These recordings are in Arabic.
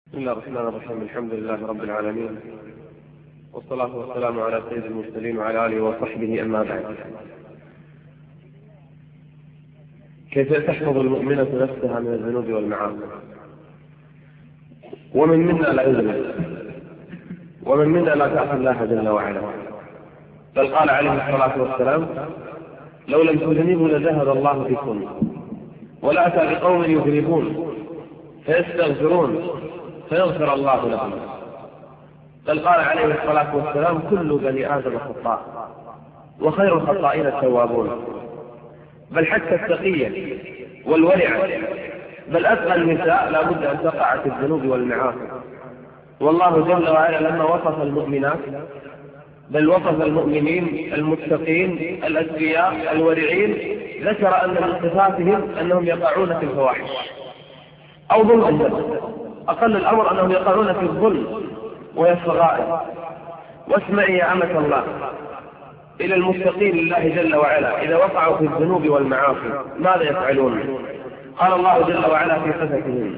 بسم الله الرحمن الرحيم. الحمد لله رب العالمين، والصلاة والسلام على سيد المرسلين وعلى آله وصحبه، أما بعد. كيف تحفظ المؤمنة نفسها من الذنوب والمعاصي؟ ومن منا لا يذنب، ومن منا لا تعصي الله جل وعلا، بل قال عليه الصلاة والسلام: لو لم تذنبوا لذهب الله بكم، ولأتى بقوم يذنبون فيستغفرون فيغفر الله لهم. بل قال عليه الصلاة والسلام: كل بني آدم خطاء، وخير الخطائين التوابون. بل حتى التقية والورعة، بل أتقى النساء لا بد أن تقع في الذنوب والمعاصي. والله جل وعلا لما وصف المؤمنات، بل وصف المؤمنين المتقين الأتقياء الورعين، ذكر أن من صفاتهم أنهم يقعون في الفواحش أو ظلم النفس، أقل الأمر أنهم يقعون في الظلم وهي الصغائر. واسمعي يا أمة الله إلى المتقين لله جل وعلا إذا وقعوا في الذنوب والمعاصي ماذا يفعلون؟ قال الله جل وعلا في صفتهم: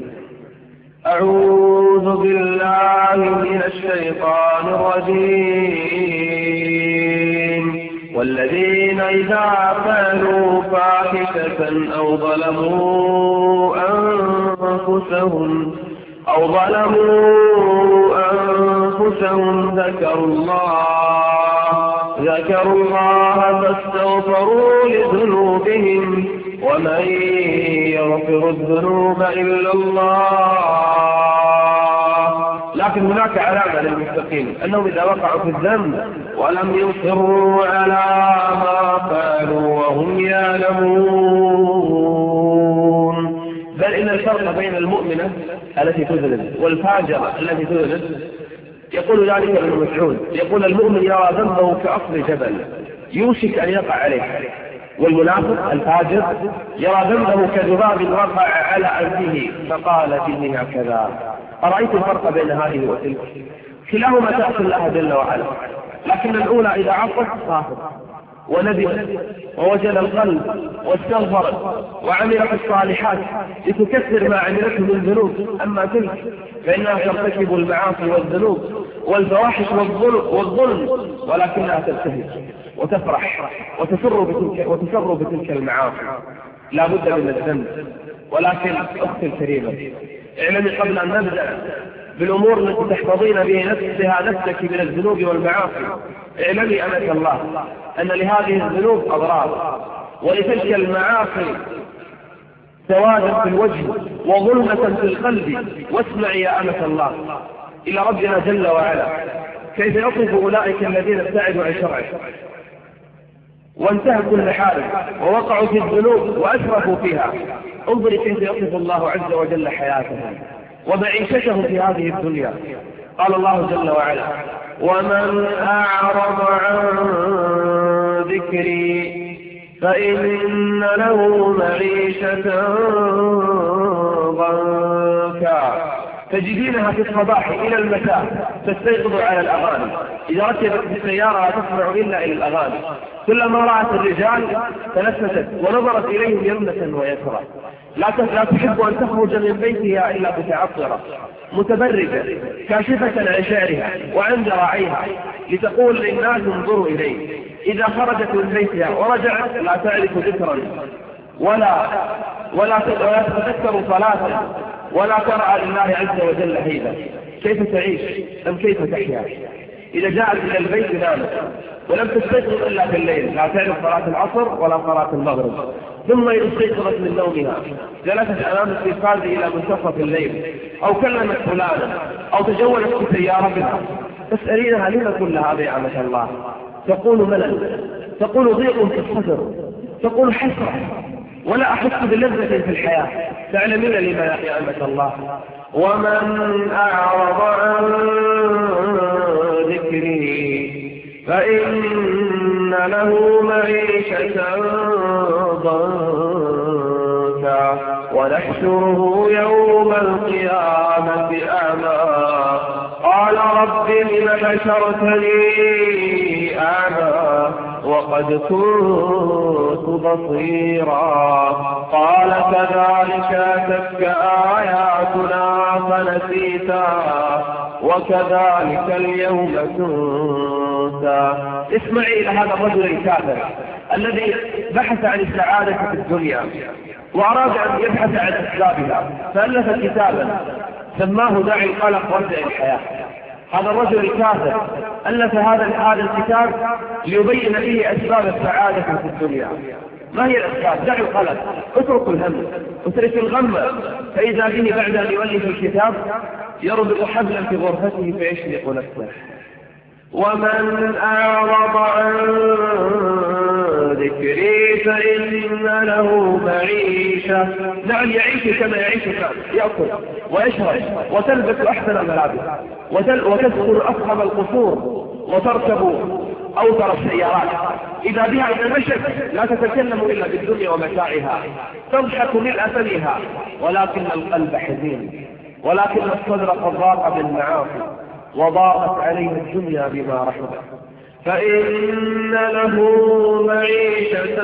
أعوذ بالله من الشيطان الرجيم: والذين إذا فعلوا فاحشة أو ظلموا أنفسهم ذكروا الله فاستغفروا لذنوبهم ومن يغفر الذنوب إلا الله. لكن هناك علامة للمتقين أنهم إذا وقعوا في الذنب ولم يصروا على ما فعلوا وهم يعلمون. بل إن الفرق بين المؤمنة التي تذنب والفاجرة التي تذنب يقول ذلك ابن مسعود، يقول: المؤمن يرى ذنبه كأصل جبل يوشك أن يقع عليه، والمنافق الفاجر يرى ذنبه كذباب وقع على أنفه فقال فيه هكذا. أرأيت الفرق بين هذه وتلك؟ كلاهما تعصي الله جل وعلا، لكن الأولى إذا عصت صافت وندمت ووجد القلب واستغفرت وعملت الصالحات لتكثر ما عملته من ذنوب. أما تلك فإنها ترتكب المعاصي والذنوب والفواحش والظلم، ولكنها تبتهج وتفرح وتسر بتلك المعاصي. لا بد من الذنب. ولكن أختي الكريمة، اعلمي قبل أن نبدأ بالأمور التي تحفظين بها نفسك من الذنوب والمعاصي، اعلمي أمة الله أن لهذه الذنوب أضرار، ولتلك المعاصي سوادا في الوجه وظلمة في القلب. واسمعي يا أمة الله إلى ربنا جل وعلا كيف يصف أولئك الذين ابتعدوا عن شرعه وانتهكوا المحارم ووقعوا في الذنوب وأسرفوا فيها. انظري كيف يصف الله عز وجل حياتهم ومعيشتهم في هذه الدنيا. قال الله جل وعلا: ومن أعرض عن ذكري فإن له معيشة ضنكا. تجدينها في الصباح إلى المساء تستيقظ على الأغاني، إذا ركبت بالسيارة لا تسمع إلا إلى الأغاني. كلما رأت الرجال تنفست ونظرت إليهم يمنة ويسرى. لا تحب أن تخرج من بيتها إلا متعطرة متبرجة كاشفة عن شعرها وعن ذراعيها لتقول للناس انظروا إليه. إذا خرجت من بيتها ورجعت لا تعرف ذكرا ولا تتذكر صلاة ولا ترى لله عز وجل هيبة. كيف تعيش أم كيف تحيا؟ إذا جاءت إلى البيت نامت ولم تستيقظ إلا في الليل، لا تعرف صلاة العصر ولا صلاة المغرب. ثم إذا استيقظت من نومها جلست أمام التلفاز إلى منتصف الليل، أو كلمت فلانا، أو تجولت في سيارتها. تسألينها: لما كل هذا يا أمة الله؟ تقول: ملل، تقول: ضيق في الصدر، تقول: حسرة، ولا أحس بلذة في الحياة. تعلمين لما يا أمة الله؟ ومن أعرض عن ذكري فإن له معيشة ضنكا ونحشره يوم القيامة أعمى قال رب لم حشرتني أعمى وقد كنت بصيرا قال كذلك أتتك آياتنا فنسيتها وكذلك اليوم تنسى. اسمعي إلى هذا الرجل الكافر الذي بحث عن السعادة في الدنيا وأراد أن يبحث عن أسبابها، فألف كتابا سماه داعي القلق وابدأ الحياة. هذا الرجل الكافر ألف هذا الكتاب ليبين فيه أسباب السعادة في الدنيا. ما هي الأسباب؟ دع القلق، اترك الهم، اترك الغم، فإذا به بعد أن يؤلف الكتاب يربط حبلا في غرفته فيشنق نفسه. ومن أعرض عن ذكري فإن له معيشة. نعم، يعيش كما يعيش الناس، يأكل ويشرب وتلبس أحسن الملابس وتدخل أفخم القصور وتركب أوتر السيارات. إذا بها إذا مشت لا تتكلم إلا بالدنيا ومتاعها، تضحك ملء فمها، ولكن القلب حزين، ولكن الصدر قد ضاق بالمعاصي وضاقت عليه الدنيا بما رحبت. فإن له معيشة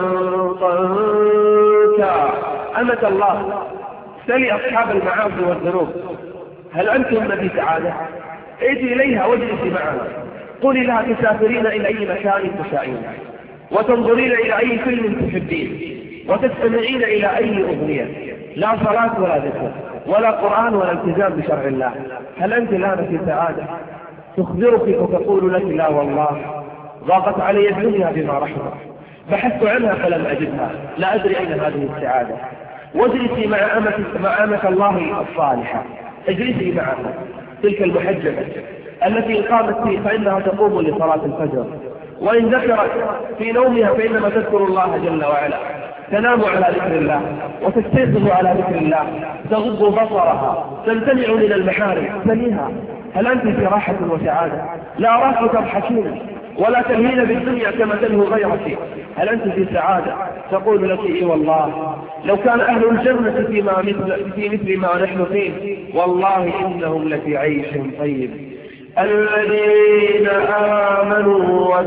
ضنكا. أمة الله، سلي أصحاب المعاصي والذنوب هل أنتم في سعادة؟ ائتي إليها واجلسي معها، قولي لها تسافرين إلى أي مكان تشائين، وتنظرين إلى أي فيلم تحبين، وتستمعين إلى أي أغنية، لا صلاة ولا ذكر ولا قرآن ولا التزام بشرع الله. هل أنت الآن في سعادة؟ تخبرك وتقول لك لا والله ضاقت علي الدنيا بما رحمت، بحثت عنها فلم أجدها، لا أدري أين هذه السعادة. واجلسي مع أمة الله الصالحة، اجلسي معها تلك المحجبة التي قامت فيه فإنها تقوم لصلاة الفجر، وإن ذكرت في نومها فإنما تذكر الله جل وعلا، تنام على ذكر الله وتستيقظ على ذكر الله، تغض بصرها، تمتنع من المحارم. سليها، هل أنت في راحة وسعادة؟ لا أراك تضحكين ولا تلهين بالدنيا كما تلهو غيرك. هل أنت في سعادة؟ تقول لك إيه والله لو كان أهل الجنة في مثل ما نحن فيه والله إنهم لفي عيش طيب. الذين آمنوا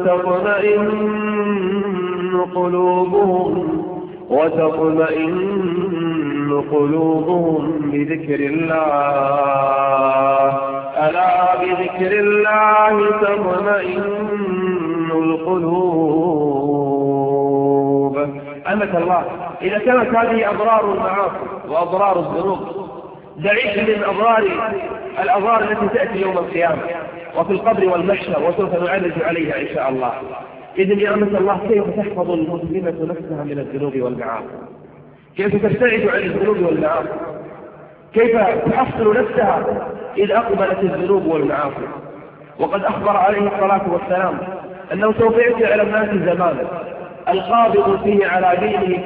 وتطمئن قلوبهم بذكر الله، ألا بذكر الله تطمئن القلوب. أمة الله، إذا كانت هذه أضرار المعاصي وأضرار الذنوب، دعيش من الأضرار التي تأتي يوم القيامة وفي القبر والمحشر وسوف نعرج عليها إن شاء الله. إذن يا أمة الله، كيف تحفظ المسلمة نفسها من الذنوب والمعاصي؟ كيف تبتعد عن الذنوب والمعاصي؟ كيف تحصل نفسها إذ أقبلت الذنوب والمعاصي؟ وقد أخبر عليه الصلاة والسلام أنه سوف يأتي على الناس زمان القابض فيه على دينه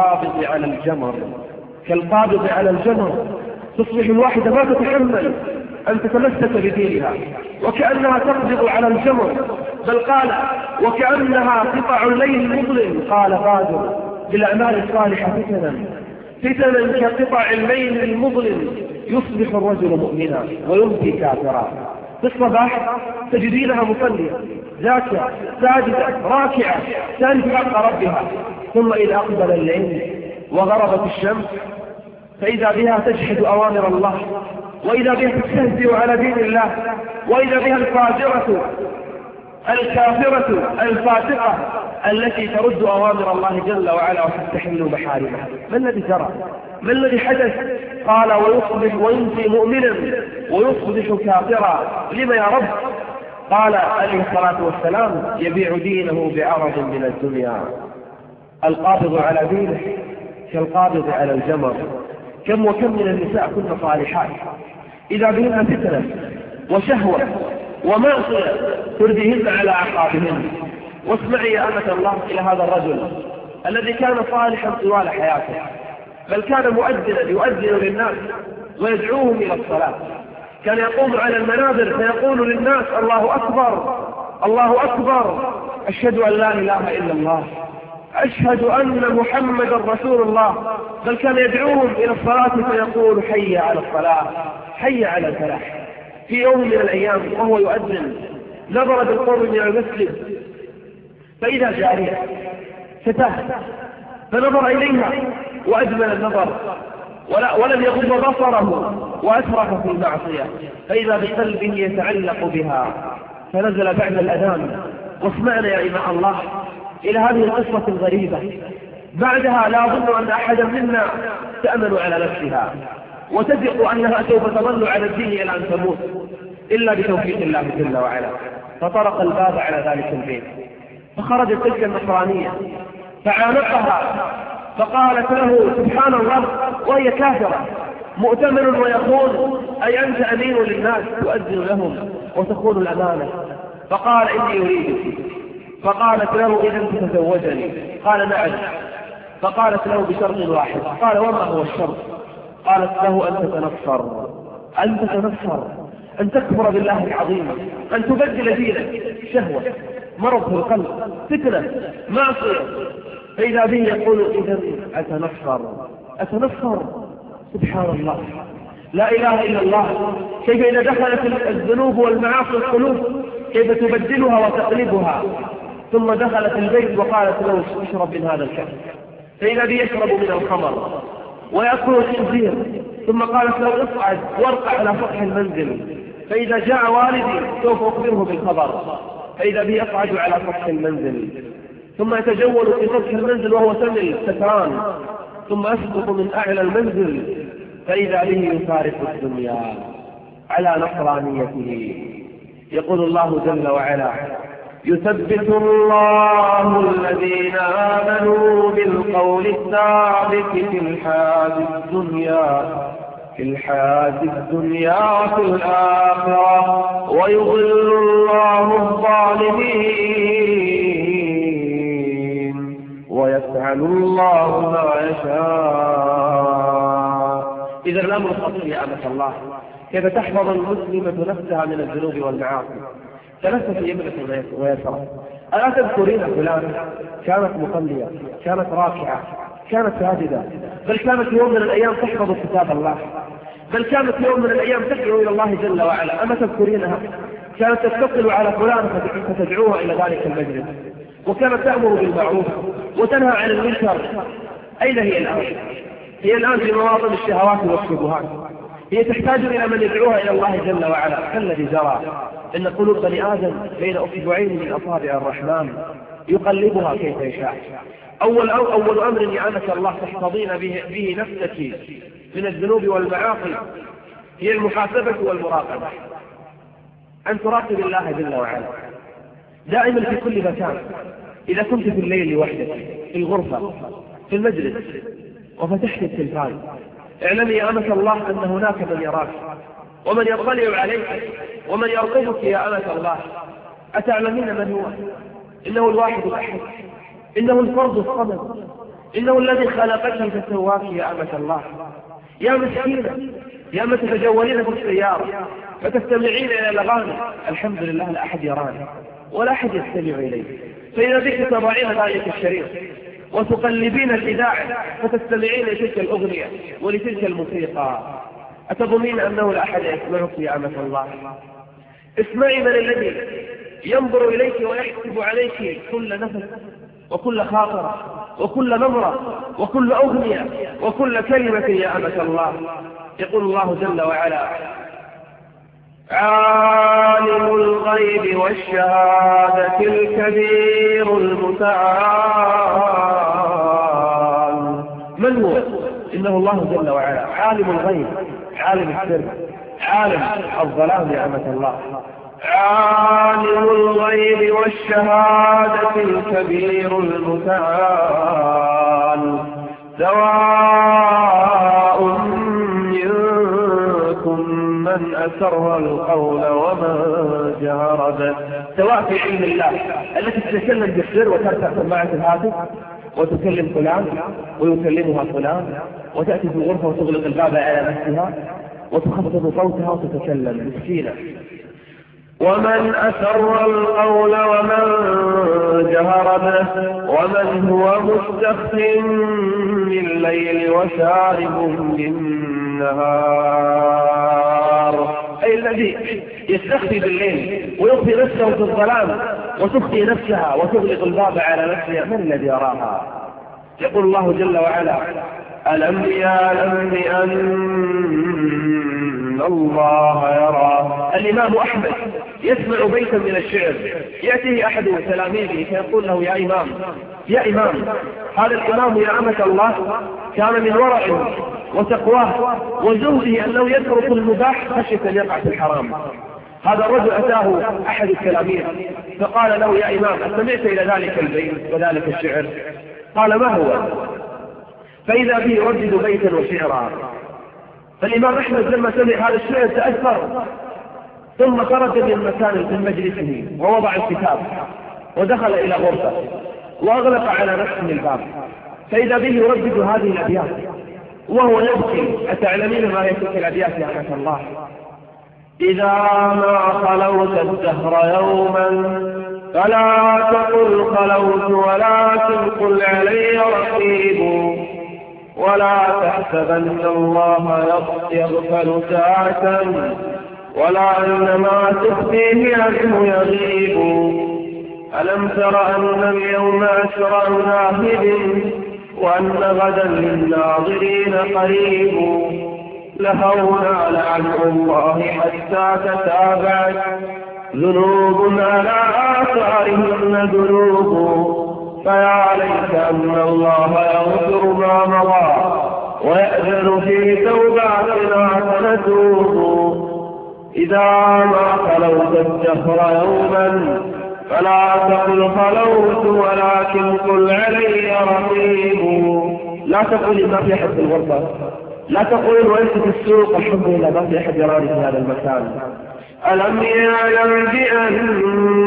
كالقابض على الجمر. تصبح الواحدة ما تتحمل أن تتمسك بدينها وكأنها تقبض على الجمر، بل قال وكأنها قطع الليل المظلم. قال قادر بالأعمال الصالحة فتنا كقطع الليل المظلم، يصبح الرجل مؤمنا ويمسي كافرا. في الصباح تجدينها مصلية ذاكرة ساجدة راكعة تنفي حق ربها، ثم إذا أقبل الليل وغربت الشمس فإذا بها تجحد أوامر الله، وإذا بها تستهزئ على دين الله، وإذا بها الفاجرة الكافرة الفاسقة التي ترد أوامر الله جل وعلا وتستحل محارمه. ما الذي جرى؟ ما الذي حدث؟ قال ويصبح ويمسي مؤمنا ويصبح كافرا. لما يا رب؟ قال عليه الصلاة والسلام يبيع دينه بعرض من الدنيا. القابض على دينه كالقابض على الجمر. كم وكم من النساء كن صالحات إذا بهن فتنة وشهوة ومعصية ترديهن على أعقابهن. واسمعي يا أمة الله إلى هذا الرجل الذي كان صالحا طوال حياته، بل كان مؤذنا يؤذن للناس ويدعوهم إلى الصلاة. كان يقوم على المنابر فيقول للناس الله أكبر الله أكبر، أشهد أن لا إله إلا الله، أشهد أن محمد رسول الله. بل كان يدعوهم إلى الصلاة فيقول حي على الصلاة حي على الفلاح. في يوم من الأيام وهو يؤذن نظر بالقرب من المسجد فإذا جارية فتاة، فنظر إليها وأجمل النظر ولم يغض بصره وأسرف في المعصية، فإذا بقلبه يتعلق بها، فنزل بعد الأذان. واسمعنا يا إماء الله إلى هذه القصة الغريبة. بعدها لا أظن أن أحدا منا تأمن على نفسها وتثق أنها سوف تظل على الدين إلى أن تموت إلا بتوفيق الله جل وعلا. فطرق الباب على ذلك البيت، فخرجت تلك النصرانية فعانقها فقالت له سبحان الله وهي كافرة، مؤتمن ويخون، أي أنت أمين للناس تؤذن لهم وتخون الأمانة؟ فقال إني أريدك. فقالت له إذا تتزوجني؟ قال نعم. فقالت له بشرط واحد. قال وما هو الشرط؟ قالت له أن تتنصر، أن تكفر بالله العظيم، أن تبدل دينك، شهوة، مرض في القلب، فتنة، معصية. فإذا به يقول إذا أتنصر. سبحان الله، لا إله إلا الله. كيف إذا دخلت الذنوب والمعاصي القلوب كيف تبدلها وتقلبها. ثم دخلت البيت وقالت له اشرب من هذا الكأس، فإذا به يشرب من الخمر ويأكل الخنزير. ثم قالت له اصعد وارقع على سطح المنزل، فإذا جاء والدي سوف أخبره بالخبر. فإذا به يصعد على سطح المنزل ثم يتجول في سطح المنزل وهو سمل سكران، ثم يسقط من أعلى المنزل فإذا به يفارق الدنيا على نصرانيته. يقول الله جل وعلا يثبت الله الذين آمنوا بالقول الثابت في الحياة الدنيا وفي الآخرة ويضل الله الظالمين ويفعل الله ما يشاء. إذا الأمر خطير يا أمة الله، كيف تحفظ المسلمة نفسها من الذنوب والمعاصي؟ ثلاثة يمنة ويسرى. ألا تذكرين فلانة كانت مصلية، كانت راكعة، كانت ساجدة، بل كانت يوم من الأيام تحفظ كتاب الله، بل كانت يوم من الأيام تدعو إلى الله جل وعلا؟ أما تذكرينها؟ كانت تتصل على فلانة فتدعوها إلى ذلك المجلس، وكانت تأمر بالمعروف وتنهى عن المنكر. أين هي الآن؟ هي الآن في مواطن الشهوات والشبهات. هي تحتاج إلى من يدعوها إلى الله جل وعلا. كالذي جرى إن قلوب بني آدم بين أصبعين من أصابع الرحمن يقلبها كيف يشاء. أول أمر يا أمة الله تحفظين به نفسك من الذنوب والمعاصي هي المحاسبة والمراقبة. أن تراقب الله جل وعلا دائما في كل مكان. إذا كنت في الليل لوحدك في الغرفة في المجلس وفتحت التلفاز، اعلمي يا أمة الله أن هناك من يراك ومن يطلع عليك ومن يرقبك يا أمة الله. أتعلمين من هو؟ إنه الواحد الأحد، إنه الفرد الصمد، إنه الذي خلقك فسواك يا أمة الله. يا مسكينة، يا من تتجولين في السيارة فتستمعين إلى الأغاني، الحمد لله لا أحد يراني ولا أحد يستمع إليه، فإذا بك تضعين ذلك الشريط وتقلبين الإذاعة فتستمعين لتلك الأغنية ولتلك الموسيقى، أتظنين أنه لا أحد يسمعك يا أمة الله؟ اسمعي من الذي ينظر إليك ويحسب عليك كل نفس وكل خاطرة وكل نظرة وكل أغنية وكل كلمة يا أمة الله. يقول الله جل وعلا عالم الغيب والشهادة الكبير المتعال. من هو؟ إنه الله جل وعلا عالم الغيب، عالم السر، عالم الظلام يا أمة الله. عالم الغيب والشهادة الكبير المتعال سواء منكم من أسر القول ومن جهر به. سواء في علم الله التي تتكلم بالسر وترفع سماعة الهاتف وتكلم فلان ويكلمها فلان، وتأتي في الغرفة وتغلق الباب على نفسها وتخفض صوتها وتتكلم مسكينة. ومن أسر القول ومن جهر به ومن هو مستخف بالليل وسارب بالنهار. أي الذي يستخفي بالليل ويخفي نفسه في الظلام وتخفي نفسها وتغلق الباب على نفسها، من الذي يراها؟ يقول الله جل وعلا: ألم يعلم بأن الله يرى. الإمام أحمد يسمع بيتا من الشعر، يأتيه أحد تلاميذه فيقول له: يا إمام، هذا الإمام يا أمة الله كان من ورع وتقواه وزهده أنه يترك المباح خشية أن يقع في الحرام. هذا الرجل أتاه أحد التلاميذ فقال له: يا إمام، أستمعت إلى ذلك البيت وذلك الشعر؟ قال: ما هو؟ فإذا به يردد بيتا وشعرا. فالإمام أحمد لما سمع هذا الشعر تأثر، ثم خرج من مجلسه ووضع الكتاب ودخل إلى غرفة وأغلق على نفسه الباب، فإذا به يردد هذه الأبيات وهو يبكي. أتعلمين ما يتلك الأبيات يا أمة الله؟ إذا ما خلوت الدهر يوما فلا تقل خلوت ولكن قل علي رقيب، ولا تحسبن الله يغفل ساعة ولا أن ما تخفيه عنه يغيب. ألم تر أن اليوم أسرع ناهد وأن غدا للناظرين قريب. لهونا لعن الله حتى تتابعت ذنوب على آثارهن ذنوب. فيا ليت أن الله يغفر ما مضى ويأذن في توباتنا فنتوب. إذا ما خلوت الدهر يوما فلا تقل خلوت ولكن قل علي رقيب. لا تقول ما في أحد في الغرفة، لا تقول وأنت في السوق الحمد لله ما في أحد يراني في هذا المكان. ألم يعلم بأن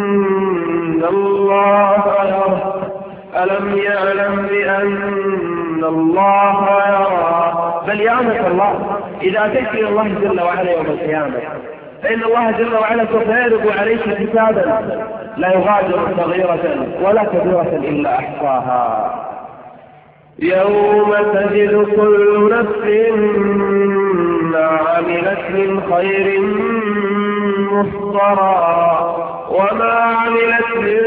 الله يرى؟ ألم يعلم بأن الله يرى؟ بل يا أمة الله، إذا أتيت إلى الله جل وعلا يوم القيامة فإن الله جل وعلا سوف يعرض عليك كتابا لا يغادر صغيرة ولا كبيرة إلا أحصاها. يوم تجد كل نفس ما عملت من خير محضرا وما عملت من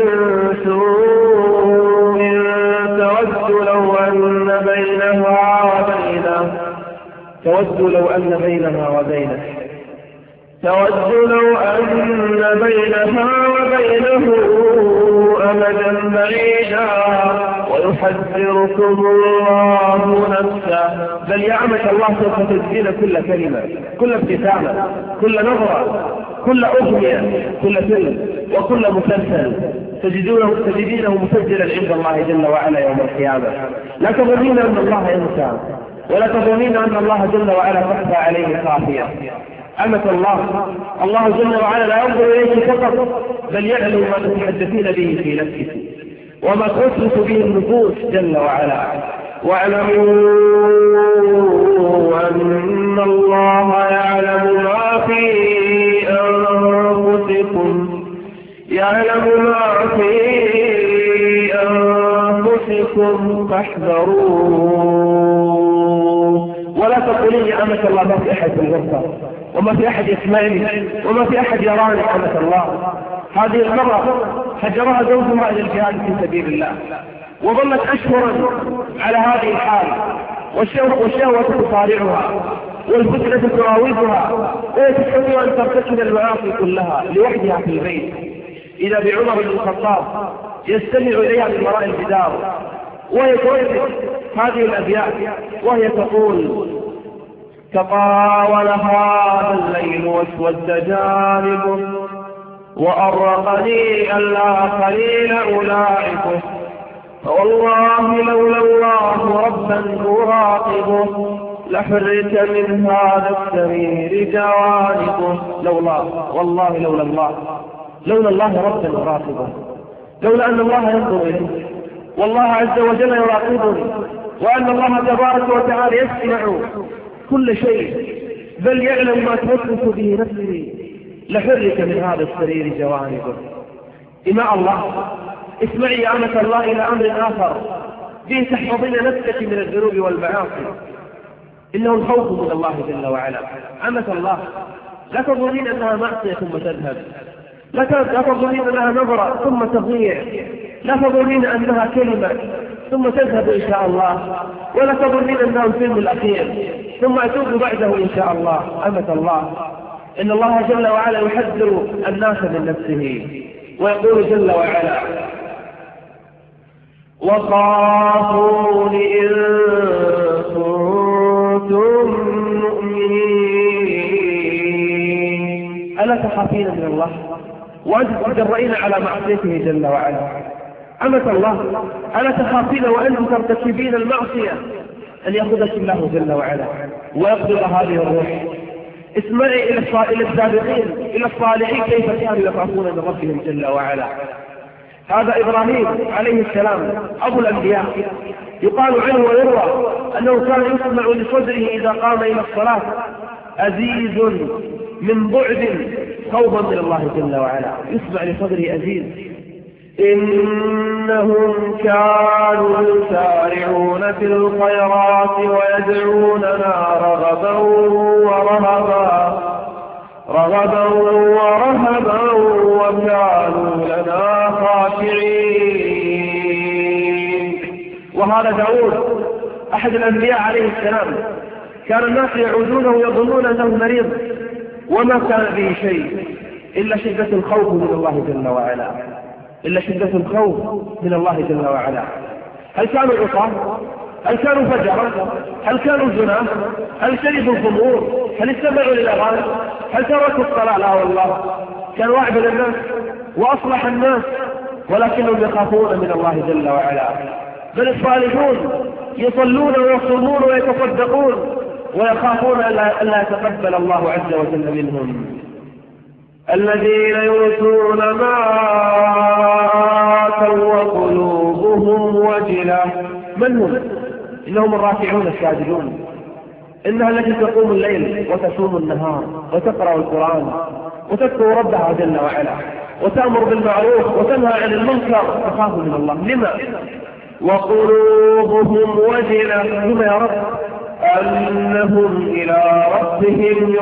سوء تود لو أن بينها وبينه أمدا بعيدا ويحذركم الله نفسه. بل يا أمة الله سوف تجزين كل كلمة، كل ابتسامة، كل نظرة، كل أغنية، كل فيلم وكل مسلسل تجدينه مسجلا عند الله جل وعلا يوم القيامة. لا تظنين أن الله ينسى، ولا تظنين أن الله جل وعلا تخفى عليه خافية. أمة الله، الله جل وعلا لا ينظر إليك فقط بل يعلم ما تتحدثين به في نفسك وما توسوس به النفوس جل وعلا. واعلموا أن الله يعلم ما في أنفسكم، يعلم ما في أنفسكم فاحذروه. ولا تقولين يا أمة الله ما في أحد في الغرفة وما في أحد يسمعني وما في أحد يراني. أمة الله، هذه المرة هجرها زوجها إلى الجهاد في سبيل الله وظلت أشهرا على هذه الحال، والشهوة تصارعها والفتنة تراودها ويتحمل أن ترتكب المعاصي كلها لوحدها في البيت. إذا بعمر بن الخطاب يستمع إليها من وراء الجدار وهي تردد هذه الأبيات وهي تقول: تطاول هذا الليل واسود جانبه وأرقني ألا قليل ألاعبه، فوالله لولا الله ربا أراقبه لحرك من هذا السرير جوانبه. لولا، والله لولا الله ربا أراقبه، لولا أن الله ينظر إليه والله عز وجل يراقبني وأن الله تبارك وتعالى يسمع كل شيء بل يعلم ما توسوس به نفسي لحرك من هذا السرير جوانبه. إماء الله، اسمعي يا أمة الله إلى أمر آخر به تحفظين نفسك من الذنوب والمعاصي، إنه الخوف من الله جل وعلا. أمة الله، لا تظنين أنها معصية ثم تذهب، لا تظنين أنها نظرة ثم تضيع، لا تظنين أنها كلمة ثم تذهب إن شاء الله، ولا تظنين أنها الفيلم الأخير ثم أتوب بعده إن شاء الله. أمة الله، إن الله جل وعلا يحذر الناس من نفسه، ويقول جل وعلا: وخافون إن كنتم مؤمنين. ألا تخافين من الله وأنت تتجرئين على معصيته جل وعلا؟ أمة الله، ألا تخافين وأنتم ترتكبين المعصية أن يأخذك الله جل وعلا ويقبض هذه الروح؟ اسمعي إلى السابقين، إلى الصالحين كيف كانوا يخافون من ربهم جل وعلا. هذا إبراهيم عليه السلام أبو الأنبياء، يقال عنه ويروى أنه كان يسمع لصدره إذا قام إلى الصلاة أزيز من بعد خوفا من الله جل وعلا، يسمع لصدره أزيز. إنهم كانوا يسارعون في الخيرات ويدعوننا رغبا ورهبا وكانوا لنا خاشعين. وهذا داود أحد الأنبياء عليه السلام، كان الناس يعودونه ويظنون أنه مريض وما كان به شيء إلا شدة الخوف من الله جل وعلا، إلا شدة الخوف من الله جل وعلا. هل كانوا عصاة؟ هل كانوا فجرا؟ هل كانوا زنا؟ هل شربوا الخمور؟ هل استمعوا للأغاني؟ هل تركوا الصلاة؟ لا والله، كانوا أعبد الناس وأصلح الناس، ولكنهم يخافون من الله جل وعلا. بل الصالحون يصلون ويصومون ويتصدقون ويخافون ألا يتقبل الله عز وجل منهم. الذين يؤتون ما آتوا وقلوبهم وجلة. من هم؟ إنهم الراكعون الساجدون، إنها التي تقوم الليل وتصوم النهار وتقرأ القرآن وتذكر ربها جل وعلا وتأمر بالمعروف وتنهى عن المنكر، تخاف من الله. لما؟ وقلوبهم وجلة. لما يا رب؟ أنهم إلى ربهم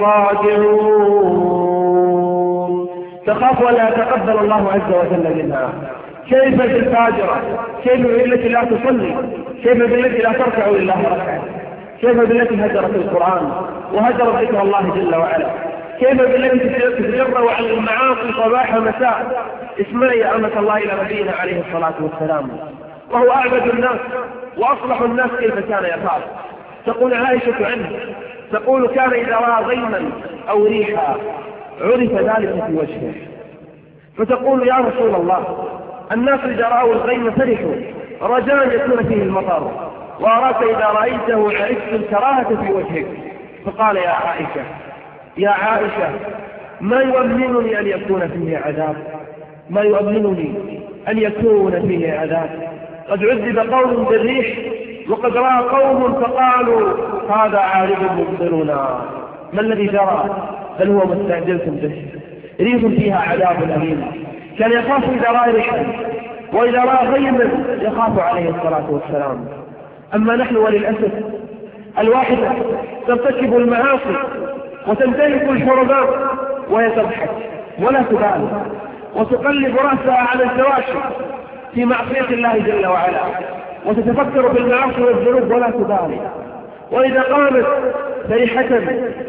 راجعون. تخاف ولا يتقبل الله عز وجل منها. كيف بالفاجرة؟ كيف بالتي لا تصلي؟ كيف بالتي لا تركع لله ركعة؟ كيف بالتي هجرت القرآن وهجرت ذكر الله جل وعلا؟ كيف بالتي تتجرأ على المعاصي صباح مساء؟ اسمعي يا أمة الله إلى نبينا عليه الصلاة والسلام، وهو أعبد الناس وأصلح الناس، كيف كان يخاف. تقول عائشة عنه، تقول: كان إذا رأى غيما أو ريحا عرف ذلك في وجهه. فتقول: يا رسول الله، الناس إذا رأوا الغيم فرحوا رجاء يكون فيه المطر، وأراك إذا رأيته عرفت الكراهة في وجهك. فقال: يا عائشة ما يؤمنني أن يكون فيه عذاب، ما يؤمنني أن يكون فيه عذاب. قد عذب قوم بالريح وقد رأى قوم فقالوا هذا عارض ممطرنا. ما الذي جرى؟ بل هو مستعجلتم به، ريح فيها عذاب أليم. كان يخاف إذا رأى ريحا، وإذا رأى غيما يخاف عليه الصلاة والسلام. أما نحن وللأسف الواحدة ترتكب المعاصي وتنتهك الحرمات وهي تضحك ولا تبالي وتقلب رأسها على الفراشة في معصية الله جل وعلا، وتتفكر بالمعاصي والذنوب ولا تبالي. وإذا قامت فرحة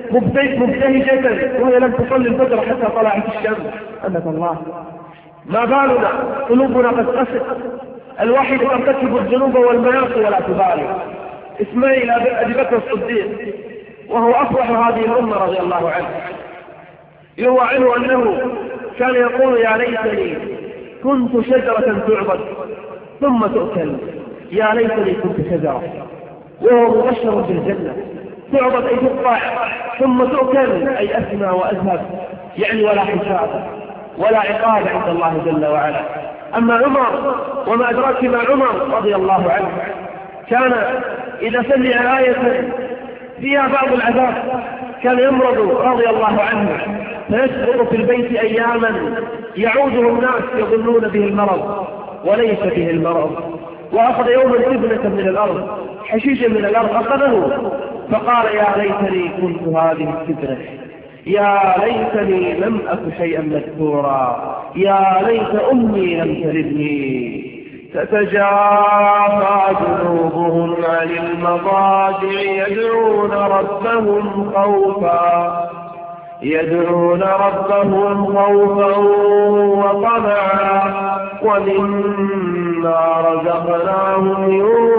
مبتهجة وهي لم تصلي الفجر حتى طلعت الشمس. أمة الله، ما بالنا قلوبنا قد قست. الواحد ترتكب الذنوب والمعاصي ولا تبالي. اسمعي إلى أبي بكر الصديق وهو أصلح هذه الأمة رضي الله عنه، يروى عنه أنه كان يقول: يا ليتني كنت شجرة تعبد ثم تؤكل، يا ليتني كنت شجرة. وهو مبشر بالجنة، تعبد أي تقطع ثم تؤكل أي أسمى وأذهب، يعني ولا حساب ولا عقاب عند الله جل وعلا. أما عمر وما أدراك ما عمر رضي الله عنه، كان إذا سمع آية فيها بعض العذاب كان يمرض رضي الله عنه، فيسقط في البيت أياما يعوده الناس يظنون به المرض وليس به المرض. وأخذ يوما تبنة من الأرض، حشيشا من الأرض أخذه، فقال: يا ليتني كنت هذه التبنة، يا ليتني لم أك شيئا مذكورا، يا ليت أمي لم تلدني. تتجافى جنوبهم عن المضاجع يدعون ربهم خوفا وطمعا ومما رزقناهم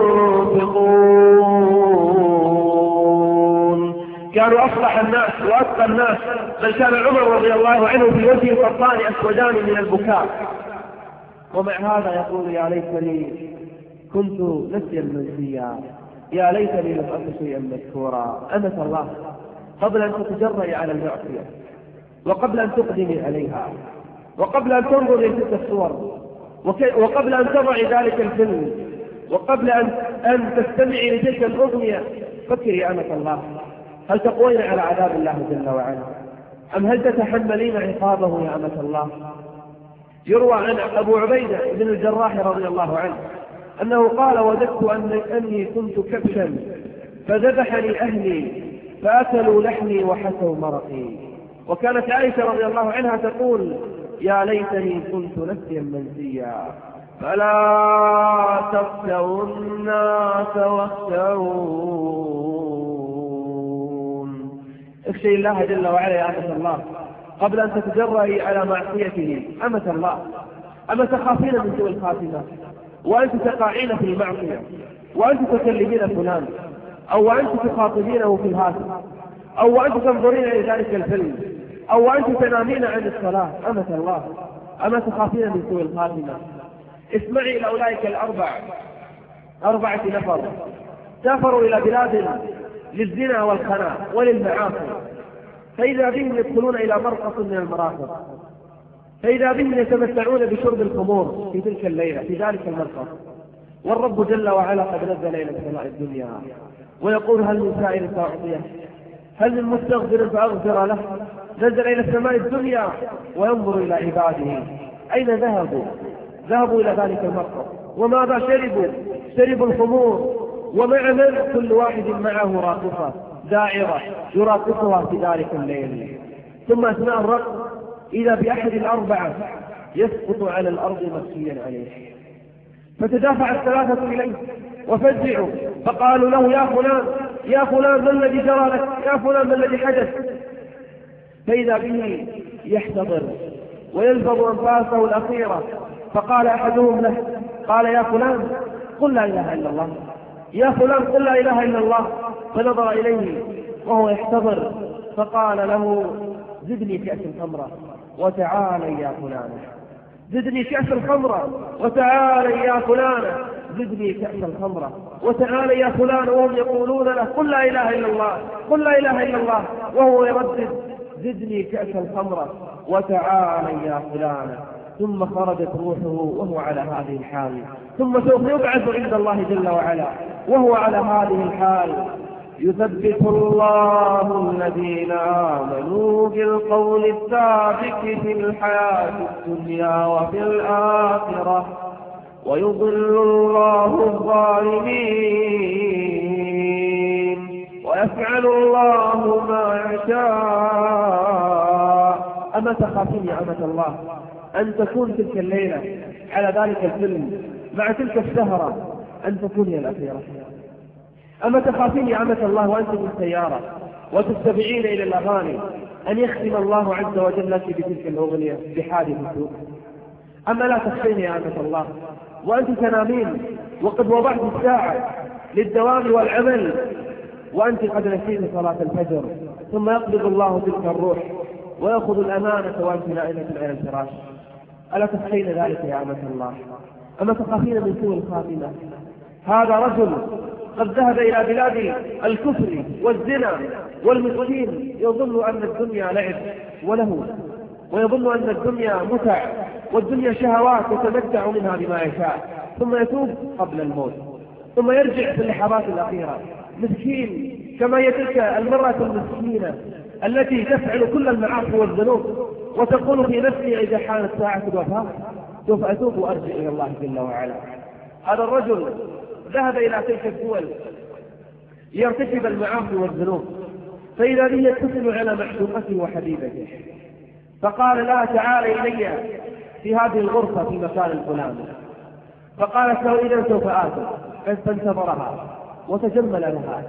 ينفقون. كانوا أصلح الناس وأتقى الناس، بل كان عمر رضي الله عنه في وجهه خطان أسودان من البكاء، ومع هذا يقول يا ليتني كنت نسيا منسيا، يا ليتني لم أك شيئا مذكورا. أمة الله، قبل أن تتجرئي على المعصية، وقبل أن تقدمي عليها، وقبل أن تنظري تلك الصور، وقبل أن تضعي ذلك الفيلم، وقبل أن تستمعي لتلك الأغنية، فكري أمة الله، هل تقوين على عذاب الله جل وعلا؟ أم هل تتحملين عقابه يا أمة الله؟ يروى عن أبو عبيدة بن الجراح رضي الله عنه أنه قال: وددت أني كنت كبشا فذبحني أهلي فأكلوا لحمي وحسوا مرقي. وكانت عائشة رضي الله عنها تقول: يا ليتني كنت نسيا منسيا. فلا تخشوا الناس واخشون. اخشي الله جل وعلا يا أمة الله قبل أن تتجرئي على معصيته. أمة الله، أما تخافين من سوء الخاتمة وأنت تقعين في المعصية، وأنت تكلمين فلان، أو أنت تخاطبينه في الهاتف، أو أنت تنظرين إلى ذلك الفيلم، أو أنت تنامين عن الصلاة؟ أمة الله، أما تخافين من سوء الخاتمة؟ اسمعي إلى أولئك أربعة نفر سافروا إلى بلاد للزنا والخنا وللمعاصي، فإذا بهم يدخلون إلى مرقص من المراقص، فإذا بهم يتمتعون بشرب الخمور في تلك الليلة في ذلك المرقص، والرب جل وعلا قد نزل إلى سماء الدنيا ويقول: هل من سائل فأعطيه، هل من مستغفر فأغفر له. نزل إلى سماء الدنيا وينظر إلى عباده أين ذهبوا إلى ذلك المرقص، وماذا شربوا الخمور، ومع من؟ كل واحد معه راقصة داعرة يراقصها في ذلك الليل. ثم أثناء الرقص إذا بأحد الأربعة يسقط على الأرض مغشيا عليه، فتدافع الثلاثة إليه وفزعوا، فقالوا له: يا فلان ما الذي جرى لك؟ يا فلان ما الذي حدث؟ فإذا به يحتضر ويلفظ أنفاسه الأخيرة، فقال أحدهم له: قال: يا فلان قل لا إله إلا الله، يا فلان قل لا إله إلا الله. فنظر إليه وهو يحتضر فقال له: زدني كأس الخمرة وتعالى يا فلانة، زدني كأس الخمرة وتعالى يا فلانة، زدني كأس الخمرة وتعالى يا فلانة، وهم يقولون له: قل لا إله إلا الله، قل لا إله إلا الله، وهو يردد: زدني كأس الخمرة وتعالى يا فلانة. ثم خرجت روحه وهو على هذه الحال، ثم سوف يبعث عند الله جل وعلا وهو على هذه الحال. يثبت الله الذين آمنوا بالقول الثابت في الحياة الدنيا وفي الآخرة، ويضل الله الظالمين ويفعل الله ما يشاء. أما تخافين يا أمة الله أن تكون تلك الليلة على ذلك الفيلم مع تلك السهرة أن تكوني الأخيرة؟ أما تخافين يا أمة الله وأنت في السيارة وتستمعين إلى الأغاني أن يختم الله عز وجل لك بتلك الأغنية بحادث سوء؟ أما لا تخشين يا أمة الله وأنت تنامين وقد وضعت الساعة للدوام والعمل وأنت قد نسيت صلاة الفجر، ثم يقبض الله تلك الروح ويأخذ الأمانة وأنت نائمة على الفراش؟ ألا تخشين ذلك يا أمة الله؟ أما تخافين من سوء الخاتمة؟ هذا رجل قد ذهب إلى بلاد الكفر والزنا والمسكين، يظن أن الدنيا لعب وله، ويظن أن الدنيا متع والدنيا شهوات يتمتع منها بما يشاء، ثم يتوب قبل الموت، ثم يرجع في اللحظات الأخيرة مسكين كما هي تلك المرأة المسكينة التي تفعل كل المعاصي والذنوب وتقول في نفسي: إذا حانت ساعة الوفاة سوف أتوب وأرجع إلى الله جل وعلا. هذا الرجل ذهب إلى تلك الدول ليرتكب المعاصي والذنوب، فإذا به يتصل على معشوقته وحبيبته، فقال لها تعالى إلي في هذه الغرفة في مكان الفلاني، فقالت له إذا سوف آتي، فانتظرها وتجمل لها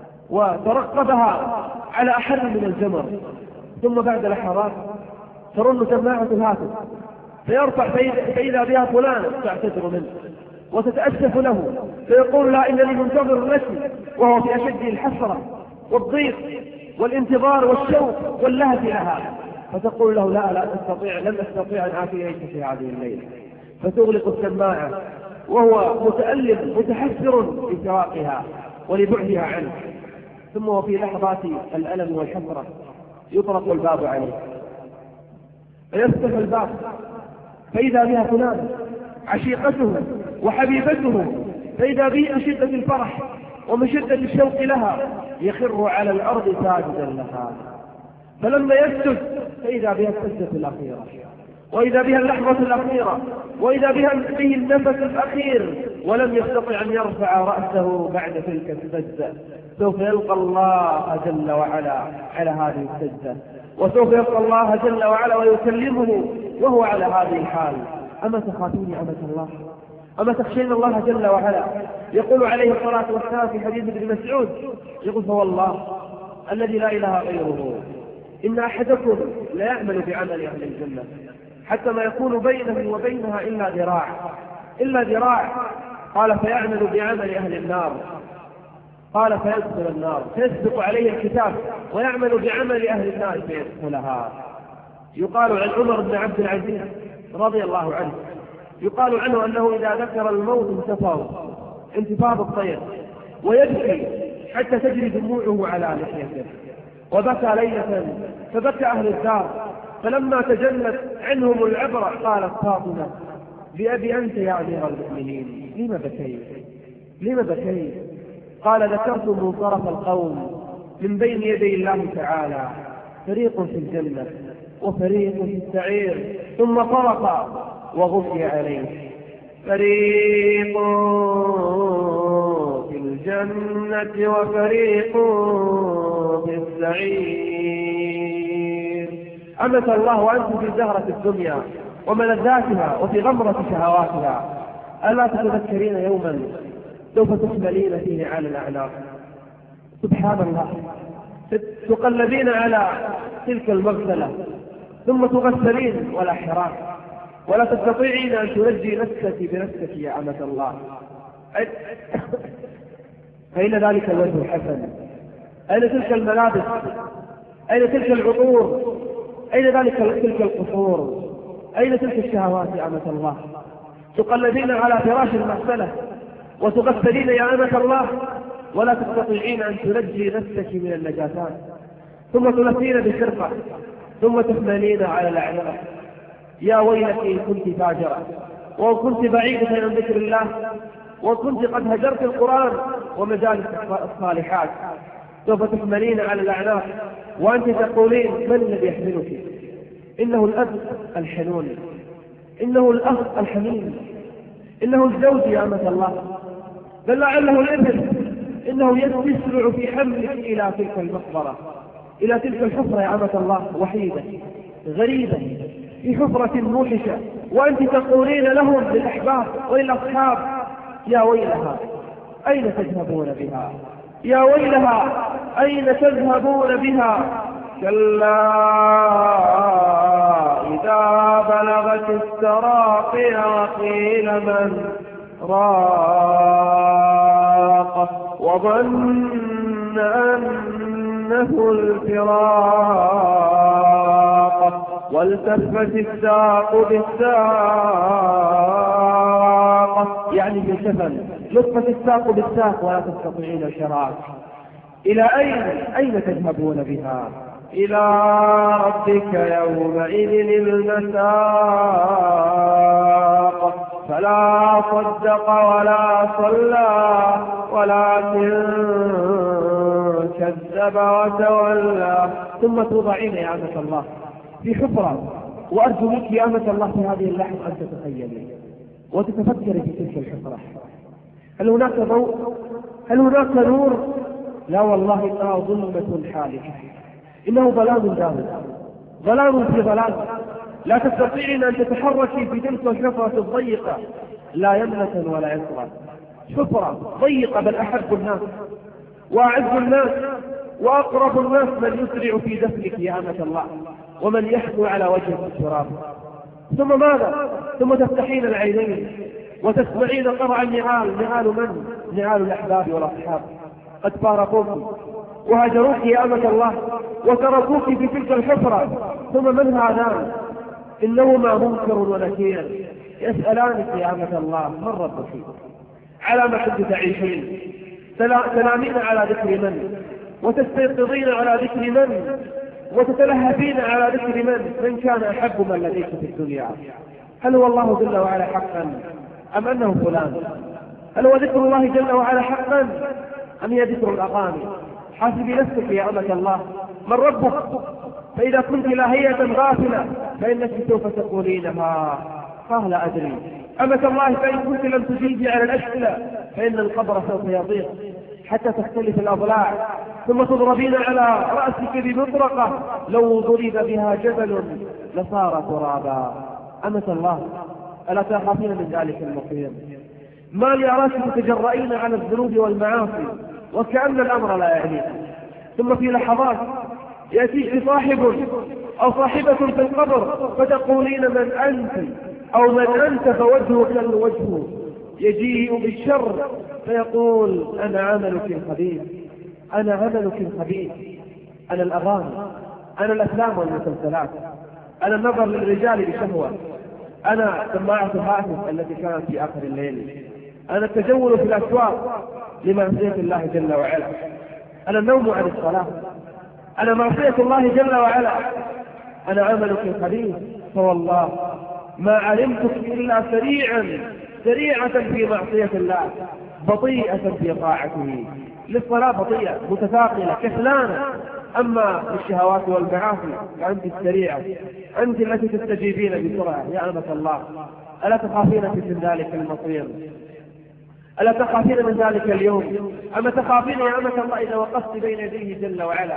وترقبها على أحر من الجمر، ثم بعد لحظات ترن سماعة الهاتف فيرفع فإذا بها فلان تعتذر منه وتتأسف له، فيقول لا إنني منتظر لك، وهو في أشد الحسرة والضيق والانتظار والشوق واللهف لها، فتقول له لن أستطيع أن آتي إليك في هذه الليلة، فتغلق السماعة وهو متألم متحسر بفراقها ولبعدها عنه. ثم وفي لحظات الألم والحسرة يطرق الباب عليه فيفتح الباب فإذا بها فلان عشيقته وحبيبته، فإذا به من شدة الفرح ومن شدة الشوق لها يخر على الأرض ساجدا لها، فلما يسجد فإذا بها السجدة الأخيرة، وإذا بها اللحظة الأخيرة، وإذا به النفس الأخير، ولم يستطع أن يرفع رأسه بعد تلك السجدة. سوف يلقى الله جل وعلا على هذه السجدة، وسوف يلقى الله جل وعلا ويكلمه وهو على هذه الحال. أما تخافين أمة الله؟ أما تخشين الله جل وعلا؟ يقول عليه الصلاة والسلام في حديث ابن مسعود، يقول فوالله الذي لا إله غيره إن أحدكم لا يعمل بعمل أهل الجنة حتى ما يكون بينه وبينها إلا ذراع، قال فيعمل بعمل أهل النار، قال فيدخل النار، فيسبق عليه الكتاب ويعمل بعمل أهل النار فيدخلها. يقال عن عمر بن عبد العزيز رضي الله عنه، يقال عنه أنه إذا ذكر الموت انتفاض الطير ويبكي حتى تجري دموعه على لحيته، وبكى ليلة فبكى أهل الدار، فلما تجلت عنهم العبرة قالت فاطمة بأبي أنت يا أمير المؤمنين لم بكيت؟ قال ذكرت منصرف القوم من بين يدي الله تعالى، فريق في الجنة وفريق في السعير، ثم فرق وغفي عليه، فريق في الجنة وفريق في السعير. أمة الله وأنت في زهرة الدنيا وملذاتها وفي غمرة شهواتها، ألا تتذكرين يوما سوف تحملين فيه على الأعناق؟ سبحان الله، تقلبين على تلك المغسلة ثم تغسلين ولا حراك، ولا تستطيعين أن تنجي نفسك بنفسك يا أمة الله. أين ذلك الوجه الحسن؟ أين تلك الملابس؟ أين تلك العطور؟ أين تلك القصور؟ أين تلك الشهوات يا أمة الله؟ تقلبين على فراش المغسلة وتغسلين يا أمة الله، ولا تستطيعين أن تنجي نفسك من النجاسات، ثم تلفين بخرقة ثم تحملين على الأعناق. يا ويلك إن كنت فاجرة وكنت بعيدة عن ذكر الله، وكنت قد هجرت القرآن ومجالس الصالحات، سوف تحملين على الأعناق وأنت تقولين من الذي يحملك؟ إنه الأب الحنون، إنه الأخ الحميم، إنه الزوج يا أمة الله، بل لعله الابن، إنه يسرع في حملك إلى تلك المقبرة، إلى تلك الحفرة يا أمة الله، وحيدة غريبة في حفرة موحشة، وأنت تقولين لهم للأحباب وللأصحاب يا ويلها أين تذهبون بها؟ يا ويلها أين تذهبون بها؟ كلا إذا بلغت التراقي وقيل من راق وظن أنه الفراق والتفت الساق بالساق، يعني في السفن لفت الساق بالساق ولا تستطيعين الشراك. إلى أين تذهبون بها؟ إلى ربك يومئذ المساق، فلا صدق ولا صلى ولكن كذب وتولى. ثم توضعين يا أمة الله في حفرة، وأرجو منك يا أمة الله في هذه اللحظة أن تتخيلي وتتفكري في تلك الحفرة. هل هناك ضوء؟ هل هناك نور لا والله إنها ظلمة حالكة، إنه ظلام دامر، ظلام في ظلام، لا تستطيعين أن تتحركي في تلك الحفرة الضيقة لا يمنة ولا يسرى، حفرة ضيقة بل أحب الناس وأعز الناس وأقرب الناس من يسرع في دفنك يا أمة الله، ومن يحمو على وجهك التراب. ثم ماذا؟ ثم تفتحين العينين وتسمعين قرع النعال. نعال من؟ نعال الأحباب والأصحاب قد فارقوك وهجروك يا أمة الله وتركوك في تلك الحفرة. ثم من هذان؟ إنهما منكر ونكير يسألانك يا أمة الله من ربك؟ على ما كنت تعيشين؟ تنامين على ذكر من؟ وتستيقظين على ذكر من؟ وتتلهفين على ذكر من كان أحب من لديك في الدنيا؟ هل هو الله جل وعلا حقا أم أنه فلان؟ هل هو ذكر الله جل وعلا حقا أم هي ذكر الأغاني؟ حاسبي نفسك يا أمة الله من ربك، فإذا كنت لاهية غافلة فإنك سوف تقولينها لا أدري. أمة الله فإن كنت لم تجيبي على الأسئلة فإن القبر سوف يضيق حتى تختلف الأضلاع، ثم تضربين على رأسك بمطرقة لو ضرب بها جبل لصار ترابا. أمة الله ألا تخافين من ذلك المصير؟ ما لي أراك تتجرئين على الذنوب والمعاصي وكأن الأمر لا يعنيك، ثم في لحظات يأتيك صاحب أو صاحبة في القبر فتقولين من أنت أو من أنت، فوجهك الوجه يجيء بالشر فيقول أنا عملك الخبيث، أنا عملك الخبيث، أنا الأغاني، أنا الأفلام والمسلسلات، أنا النظر للرجال بشهوة، أنا سماعة الهاتف التي كانت في آخر الليل، أنا التجول في الأسواق لمعصية الله جل وعلا، أنا النوم عن الصلاة، أنا معصية الله جل وعلا، أنا عملك الخبيث. فوالله ما علمتك إلا سريعة في معصية الله، بطيئة في طاعته. للصلاة بطيئة متثاقلة كسلانة، أما للشهوات والمعاصي فأنت السريعة، أنت التي تستجيبين بسرعة يا أمة الله. ألا تخافين من ذلك المصير؟ ألا تخافين من ذلك اليوم؟ أما تخافين يا أمة الله إذا وقفت بين يديه جل وعلا،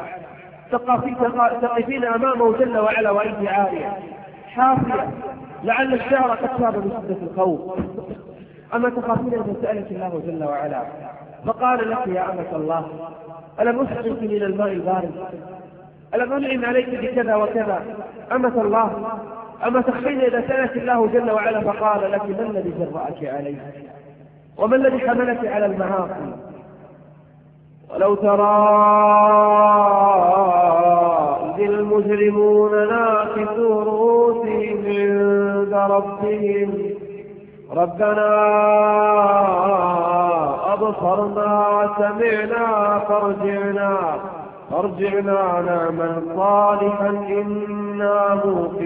تقفين أمامه جل وعلا وأنت عارية حافية لعل الشعر قد شاب بشدة الخوف؟ أما تخافين إذا سألك الله جل وعلا فقال لك يا أمة الله ألم أسقك من الماء البارد؟ ألم أنعم عليك بكذا وكذا؟ أمة الله أما تخفين إذا سألك الله جل وعلا فقال لك ما الذي جرأك عليه وما الذي حملك على المعاصي؟ ولو ترى إذ المجرمون ناكسوا رؤوسهم عند ربهم ربنا أبصرنا وسمعنا فارجعنا نعمل صالحا إنا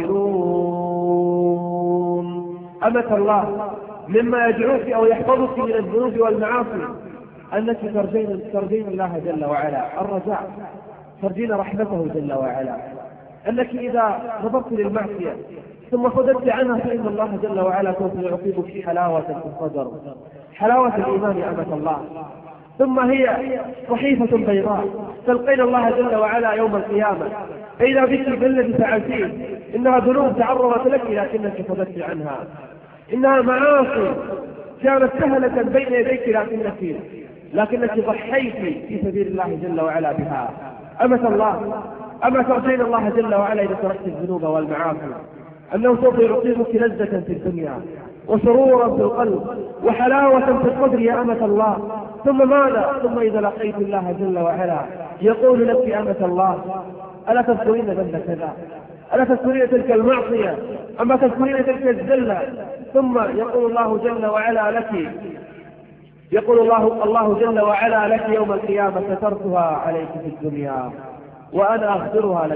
موقنون. أمة الله مما يدعوك أو يحفظك من الذنوب والمعاصي أنك ترجين الله جل وعلا الرجاء، ترجين رحمته جل وعلا، أنك إذا نظرت للمعصية ثم صددت عنها فإن الله جل وعلا سوف يعطيك حلاوة في الصدر، حلاوة الإيمان يا أمة الله. ثم هي صحيفة بيضاء تلقين الله جل وعلا يوم القيامة فإذا بك بالذي فعلتيه إنها ذنوب تعرضت لك لكنك صددت عنها، إنها معاصي كانت سهلة بين يديك لكنك ضحيت في سبيل الله جل وعلا بها. أمة الله أما ترجين الله جل وعلا إذا تركت الذنوب والمعاصي أنه سوف يعطيك لذة في الدنيا وسرورا في القلب وحلاوة في الصدر يا أمة الله. ثم ماذا؟ ثم إذا لقيت الله جل وعلا يقول لك يا أمة الله ألا تذكرين ذنب كذا؟ ألا تذكرين تلك المعصية؟ أما تذكرين تلك الذلة؟ ثم يقول الله جل وعلا لك، يقول الله جل وعلا لك يوم القيامة سترتها عليك في الدنيا وأنا أغفرها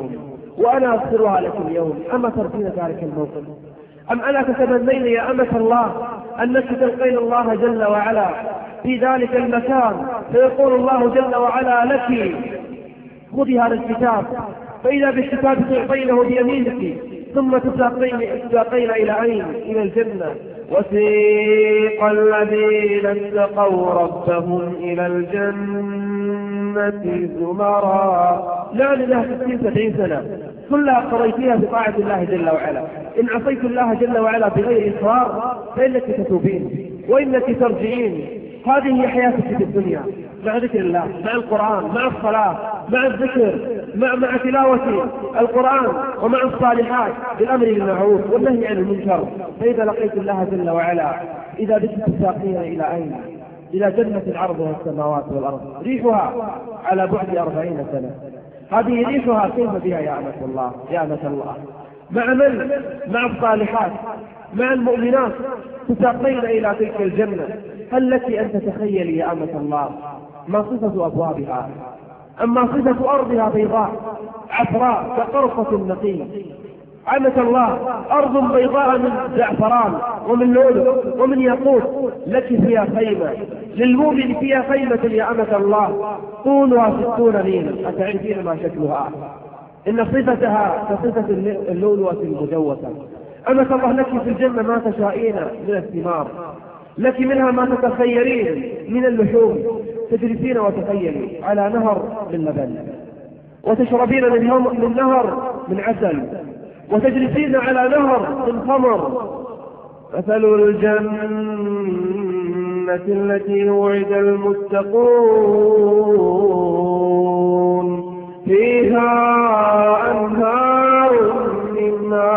لك اليوم أما ترضين ذلك الموقف؟ أم ألا تتمنين يا أمة الله أنك تلقين الله جل وعلا في ذلك المكان فيقول الله جل وعلا لك خذي هذا الكتاب، فإذا بالكتاب تعطينه بيمينك ثم تساقين إلى عين إلى الجنة. وسيق الذين اتقوا ربهم إلى الجنة زمرا. لا لله 60-70 سنة كلها قضيتيها بطاعة الله جل وعلا. إن عصيت الله جل وعلا بغير إصرار فإنك تتوبين وإنك ترجعين. هذه هي حياتك في الدنيا، مع ذكر الله، مع القرآن، مع الصلاة، مع الذكر، مع تلاوة القرآن، ومع الصالحات بالأمر بالمعروف والنهي عن المنكر. فإذا لقيت الله جل وعلا إذا بك تساقين إلى أين؟ إلى جنة عرضها السماوات والأرض، ريحها على بعد 40 سنة. هذه ريحها كيف بها يا أمة الله؟ يا أمة الله، مع من؟ مع الصالحات، مع المؤمنات، تساقين إلى تلك الجنة. هل لك أن تتخيلي يا أمة الله ما صفة أبوابها؟ أما صفة أرضها بيضاء عفراء كقرصة النقي. أمة الله، أرض بيضاء من زعفران ومن لؤلؤ ومن ياقوت، لك فيها خيمة، للمؤمن فيها خيمة يا أمة الله طولها 60 ميل. أتعرفين ما شكلها؟ إن صفتها كصفة اللؤلؤة المجوفة. أمة الله، لك في الجنة ما تشائين من الثمار، لك منها ما تتخيرين من اللحوم. تجلسين وتخيلي على نهر من لبن، وتشربين من نهر من عسل، وتجلسين على نهر من خمر. مثل الجنة التي وعد المتقون فيها أنهار من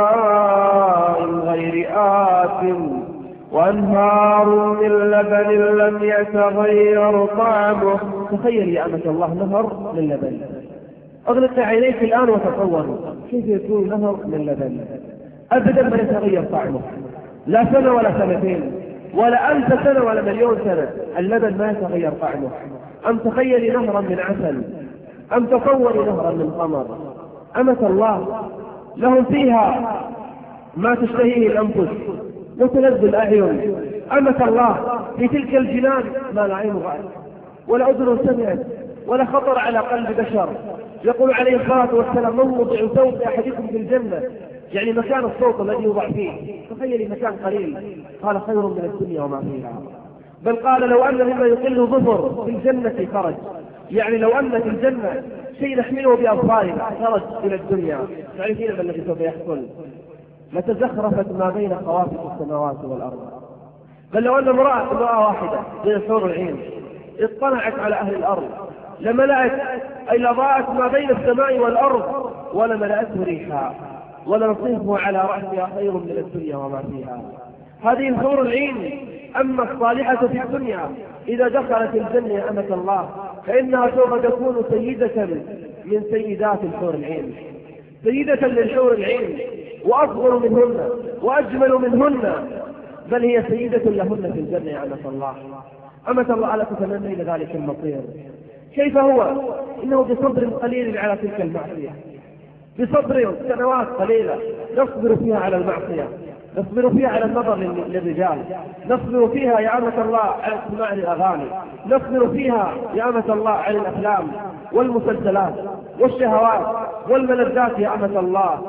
ماء غير آسن وأنهار من لبن لم يتغير طعمه. تخيل يا أمة الله نهر من لبن. أغلق عينيك الآن وتصور كيف يكون نهر من لبن أبدا ما يتغير طعمه، لا سنة ولا سنتين ولا 1000 سنة ولا مليون سنة، اللبن ما يتغير طعمه. أم تخيلي نهرا من عسل، أم تصوري نهرا من خمر. أمة الله، لهم فيها ما تشتهيه الأنفس وتلذ الأعين. أمة الله، في تلك الجنان ما لا عين رأت ولا أذن سمعت ولا خطر على قلب بشر. يقول عليه الصلاة والسلام: من وضع صوت أحدكم في الجنة، يعني مكان الصوت الذي يوضع فيه، تخيلي مكان قليل، قال خير من الدنيا وما فيها. بل قال لو أن مما يقل ظفر في الجنة خرج، يعني لو أن في الجنة شيء نحمله بأظفارنا خرج إلى الدنيا. تعرفين ما الذي سوف يحصل؟ لتزخرفت ما بين خوافق السماوات والأرض. بل لو أن امرأة واحدة من الحور العين اطلعت على أهل الأرض لملأت أي لضاءت ما بين السماء والأرض ولملأته ريحا ولنصيفه على رأسها خير من الدنيا وما فيها. هذه الحور العين. أما الصالحة في الدنيا إذا دخلت الجنة يا أمة الله فإنها سوف تكون سيدة من سيدات الحور العين، سيدة للحور العين، وأصغر منهن وأجمل منهن، بل هي سيدة لهن في الجنة يا أمة الله. أمة الله، ألا تتمنى إلى ذلك المصير؟ كيف هو؟ إنه بصبر قليل على تلك المعصية، بصبر سنوات قليلة نصبر فيها على المعصية، نصبر فيها على النظر للرجال، نصبر فيها يا أمة الله على استماع الأغاني، نصبر فيها يا أمة الله على الأفلام والمسلسلات والشهوات والملذات يا أمة الله.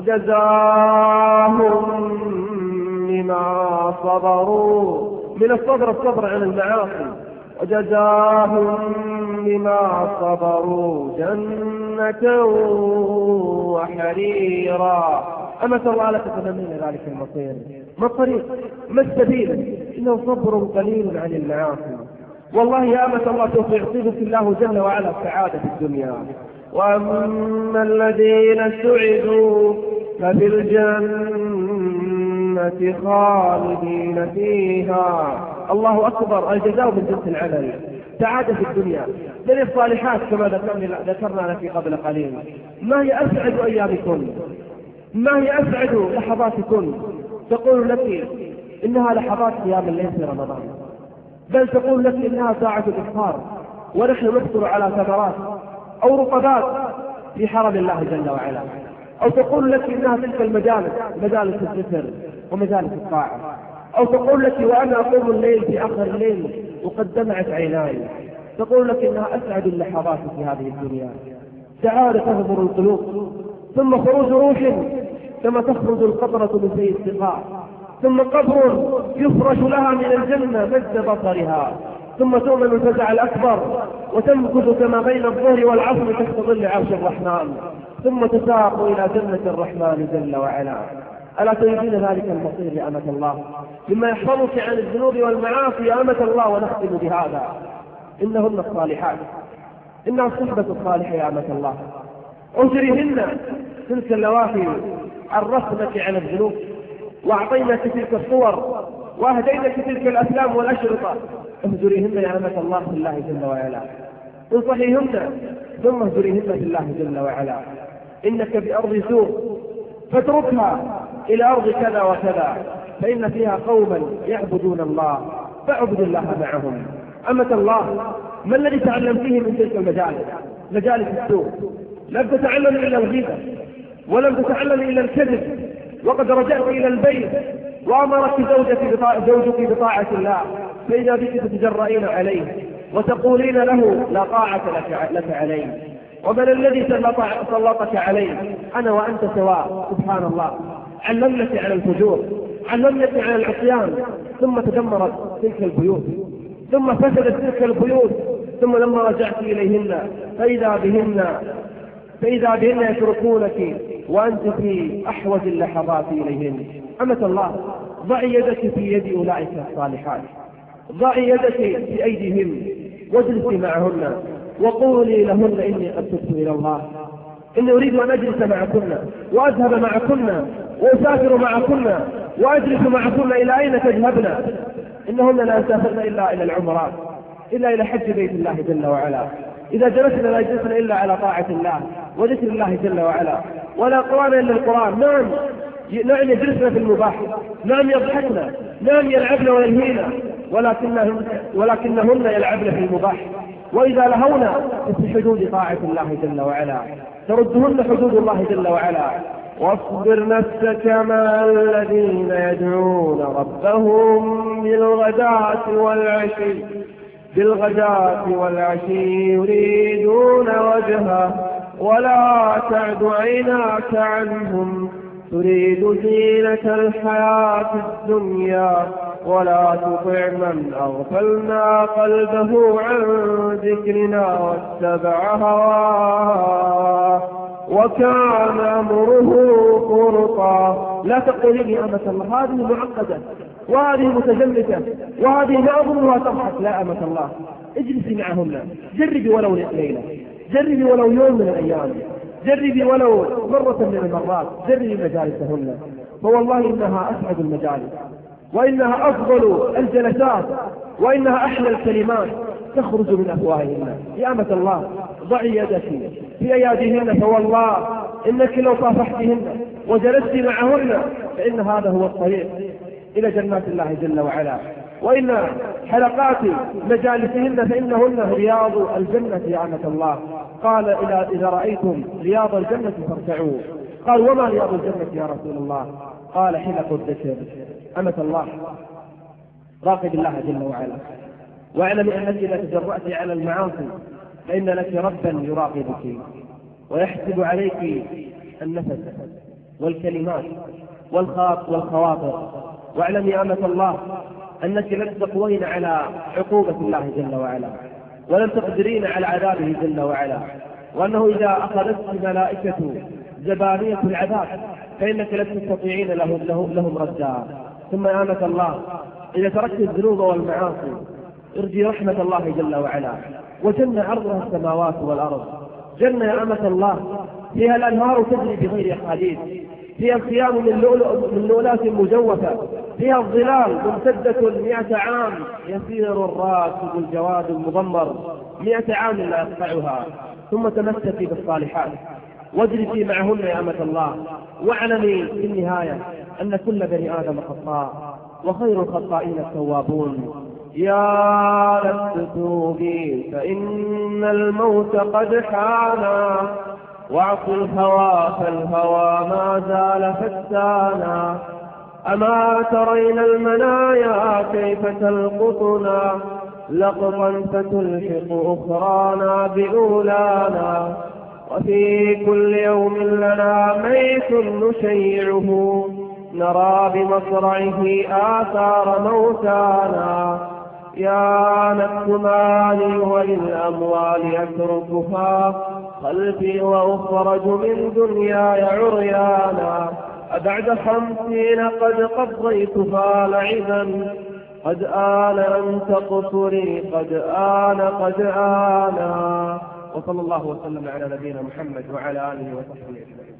وجزاهم بما صبروا، من الصبر عن المعاصي، وجزاهم بما صبروا جنة وحريرا. أمة الله، لا تتمنين ذلك المصير. ما الطريق؟ ما السبيل؟ إنه صبر قليل عن المعاصي. والله يا أمة الله سوف يعطيك الله جل وعلا السعادة في الدنيا. وأما الذين سعدوا ففي الجنة خالدين فيها. الله أكبر، الجزاء من جنس العمل. سعادة في الدنيا للصالحات كما ذكرنا لك قبل قليل. ما هي أسعد أيامكم؟ ما هي أسعد لحظاتكم؟ تقول لك إنها لحظات قيام الليل في رمضان، بل تقول لك إنها ساعة الإفطار ونحن نفطر على ثمرات أو رطبات في حرم الله جل وعلا، أو تقول لك إنها تلك المجالس، مجالس الذكر ومجالس الطاعة، أو تقول لك وأنا أقوم الليل في آخر الليل وقد دمعت عيناي. تقول لك إنها أسعد اللحظات في هذه الدنيا. سعادة تهبر القلوب، ثم خروج روح كما تخرج القطرة من في السقاء، ثم قبر يفرش لها من الجنة مد بصرها، ثم تؤمن الفزع الأكبر وتمكث كما بين الظهر والعصر تحت ظل عرش الرحمن، ثم تساق إلى جنة الرحمن جل وعلا. ألا تريدين ذلك المصير يا أمة الله مما يحفظك عن الذنوب والمعاصي يا أمة الله؟ ونختم بهذا: إنهن الصالحات، إنها الصحبة الصالحة يا أمة الله. أجرهن تلك اللوافي عرفنك عن الذنوب، وأعطيناك تلك الصور، وأهديناك تلك الأفلام والأشرطة. اهجريهن يا أمة الله في الله جل وعلا، انصحيهن ثم اهجريهن في الله جل وعلا. إنك بأرض سوء فاتركها إلى أرض كذا وكذا، فإن فيها قوما يعبدون الله فاعبد الله معهم. أمة الله، ما الذي تعلمتيه من تلك المجالس؟ مجالس السوء. لم تتعلم إلا الغيبة، ولم تتعلم إلا الكذب، وقد رجعت إلى البيت وأمرك زوجك بطاعة الله، فإذا بك تتجرئين عليه وتقولين له لا طاعة لك عليه. ومن الذي سلطك عليه؟ أنا وأنت سواء. سبحان الله، علمنك على الفجور، علمنك على العصيان، ثم تدمرت تلك البيوت، ثم فسدت تلك البيوت، ثم لما رجعت إليهن فإذا بهن يتركونك وأنت في أحوج اللحظات إليهن. أمة الله، ضعي يدك في يد أولئك الصالحات، ضعي يدك في أيديهم واجلسي معهن وقولي لهن إني قد تبت إلى الله، إني أريد أن أجلس معكن وأذهب معكن وأسافر معكن وأجلس معكن. إلى أين تذهبن؟ إنهن لا يسافرن إلا إلى العمرات، إلا إلى حج بيت الله جل وعلا. إذا جلسنا لا جلسنا إلا على طاعة الله وذكر الله جل وعلا، ولا قرآن إلا القرآن. نعم يجلسنا في المباح، نعم يضحكنا، نعم يلعبن ويلهينا، ولكنهن يلعبن في المباح. وإذا لهونا في حدود طاعة الله جل وعلا تردهن حدود الله جل وعلا. واصبر نفسك مع الذين يدعون ربهم بالغداة والعشي يريدون وجهه، ولا تعد عيناك عنهم تريد زينة الحياة الدنيا، ولا تطع من أغفلنا قلبه عن ذكرنا واتبع هواه وكان أمره فرطا. لا تقولين يا أمة الله هذه معقدة وهذه متجمدة وهذه ما أظنها تضحك. لا أمة الله، اجلسي معهن، جربي ولو ليلة، جربي ولو يوم من الأيام، جربي ولو مرة من المرات، جربي مجالسهن، فوالله إنها أسعد المجالس، وإنها أفضل الجلسات، وإنها أحلى الكلمات تخرج من أفواههن. يا أمة الله، ضعي يدك في أياديهن، فوالله إنك لو صافحتهن وجلست معهن فإن هذا هو الطريق إلى جنات الله جل وعلا. وإن حلقات مجالسهن فإنهن رياض الجنة يا أمة الله. قال إذا رأيتم رياض الجنة فارتعوا. قال وما رياض الجنة يا رسول الله؟ قال حلق الذكر. أمة الله، راقب الله جل وعلا، واعلم أنك إذا تجرأت على المعاصي فإن لك ربا يراقبك ويحسب عليك النفس والكلمات والخواطر. واعلم يا أمة الله أنك لن تقوين على عقوبة الله جل وعلا، ولن تقدرين على عذابه جل وعلا، وأنه إذا أخذتك ملائكة زبانية العذاب فإنك لن تستطيعين لهم ردا. ثم يا أمة الله، إذا تركت الذنوب والمعاصي ارجي رحمة الله جل وعلا، وجنة عرضها السماوات والأرض. جنة يا أمة الله فيها الأنهار تجري بغير حديد، فيها الخيام من لؤلؤات مجوفة، فيها الظلال ممتدة 100 عام، يسير الراكب الجواد المضمر 100 عام لا يقطعها. ثم تمسكي بالصالحات واجلسي معهن يا أمة الله، واعلمي في النهاية أن كل بني آدم خطاء وخير الخطائين التوابون. يا نفس توبي فإن الموت قد حانا، واعص الهوى فالهوى ما زال فتانا. أما ترين المنايا كيف تلقطنا لقطا فتلحق أخرانا بأولانا. وفي كل يوم لنا ميت نشيعه، نرى بمصرعه آثار موتانا. يا نفس مالي وللأموال أتركها خلفي وأخرج من دنياي عريانا. أبعد 50 قد قضيت فالعبا قد آن أن تقصري قد آن. وصلى الله وسلم على نبينا محمد وعلى آله وصحبه أجمعين.